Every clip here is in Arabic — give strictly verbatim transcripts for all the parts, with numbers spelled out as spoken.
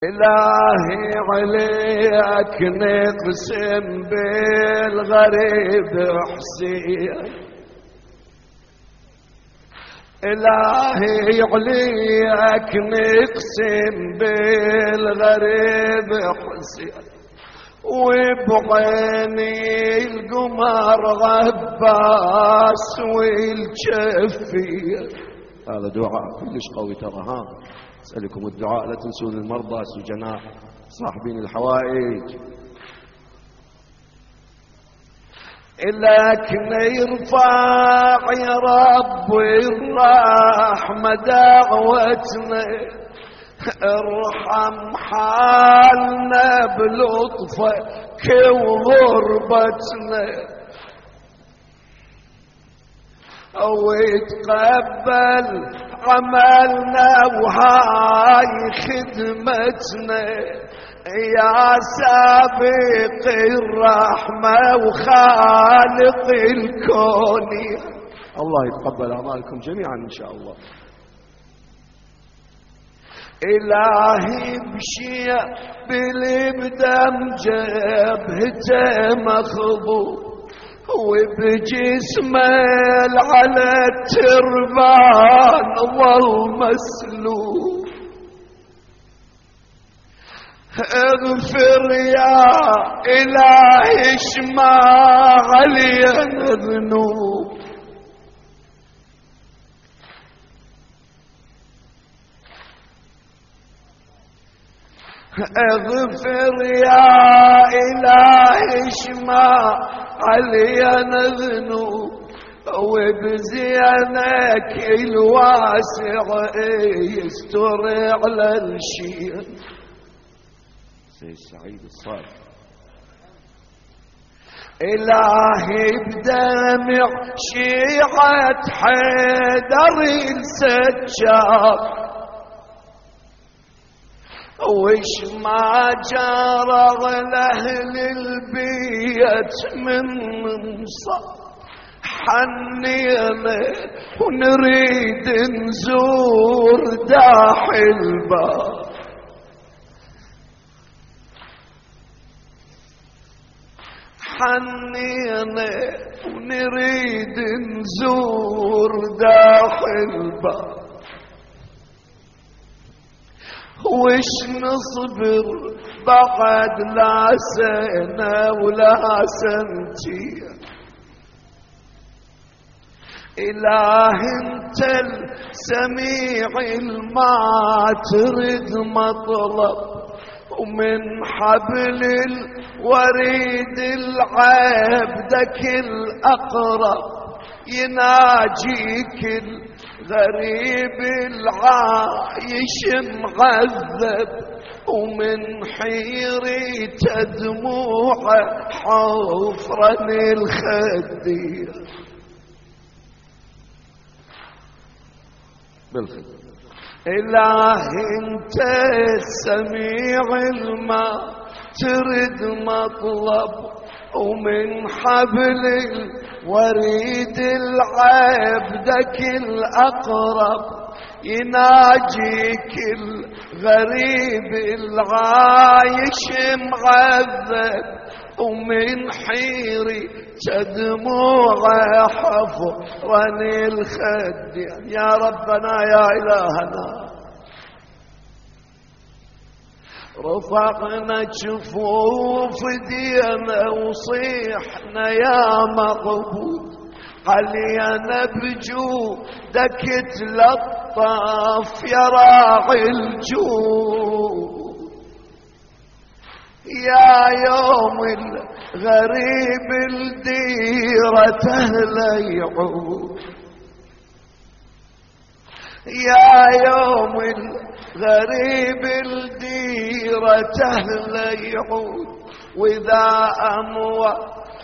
إلهي عليك نقسم بالغريب حسين، إلهي عليك نقسم بالغريب حسين، وبعيني القمر عباس والجفير. هذا دعاء كلش قوي ترى. ها أسألكم الدعاء، لا تنسون المرضى السجناء صاحبين الحوائج. إلك يرفع يا رب الرحمة دعوتنا، ارحم حالنا بلطفك وغربتنا، ويتقبل عملنا وهاي خدمتنا، يا سابق الرحمة وخالق الكون. الله يتقبل أعمالكم جميعا إن شاء الله. إلهي بشيء بالبدم جبهته مخضوب، وبجسمه على التربان ظل مسلوب. اغفر يا إلهي اشمع علينا ذنوب، اغفر يا إلهي اشمع علينا ذنوب، وبزينك الواسع يستر على الشيء. سيد سعيد الصالح. إلهي بدمع شيعة حيدر السجاد، وش ما جرى لأهل البيت من منصب، حنينا ونريد نزور داح الباب. حنينا ونريد نزور داح الباب، وش نصبر بعد لا سنة ولا سنتين. إله انت السميع الما ترد مطلب، ومن حبل الوريد العبدك الأقرب، يناجيك الغريب العايش معذب، ومن حيرته دموعه حفرا الخدير. بالخير. إلهي انت السميع الما ترد مطلب، ومن حبل الوريد العبدك الأقرب، يناجيك الغريب العايش معذب، ومن حيري دموعه حفرا الخد. يا ربنا يا إلهنا، رفعنا جفوف دينا وصيحنا يا مقبول، علينا بجودك تلطف يا راعي الجود. يا يوم الغريب الديرة تهلا يعود، يا يوم الغريب الديرة تهلا يعود، وإذا أموى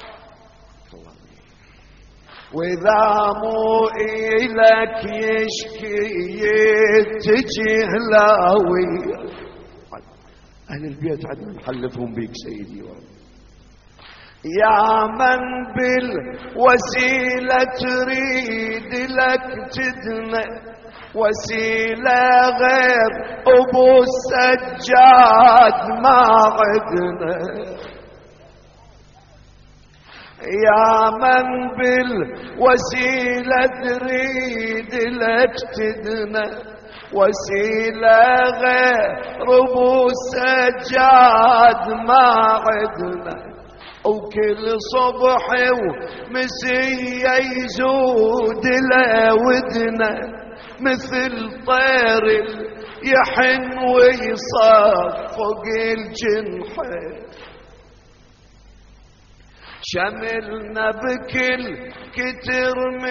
وإذا مو إلك يشكي تجي هلاوي. أهل البيت عدنا نحلفهم بيك سيدي ورب. يا من بالوسيلة تريد لك تدنى، وسيلة غير أبو السجاد ما عدنا. يا من بالوسيلة تريد لك تدنا، وسيلة غير أبو السجاد ما عدنا. وكل صبح ومسية يزود له ودنا، مثل طير يحن ويصاف فوق الجنحين. شملنا بكل كتر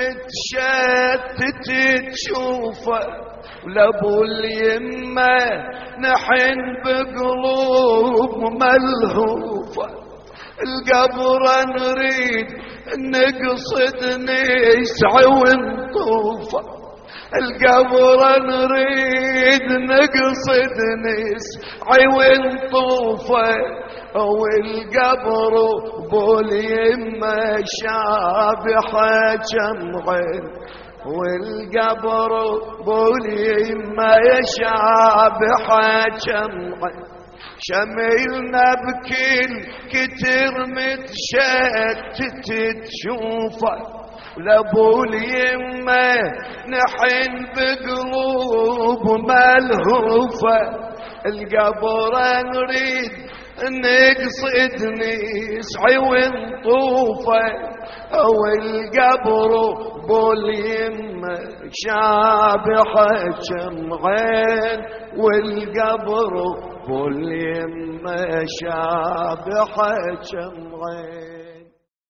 متشتت تشوفه، ولابو اليمه نحن بقلوب ملهوفه. القبر نريد نقصد نسعى ونطوفه، القبر نريد نقصد نسعى ونطوفه. والقبر باليمه شابحه جمعين، والقبر باليمه شابحه جمعين. شميلنا بكل كتر متشتت تشوفه، لابو اليمه نحن بقلوب ملهوفه. القبر نريد نقصد نسعى ونطوفه، والقبر باليمه شابحه جمعين، والقبر باليمه شابحه جمعين.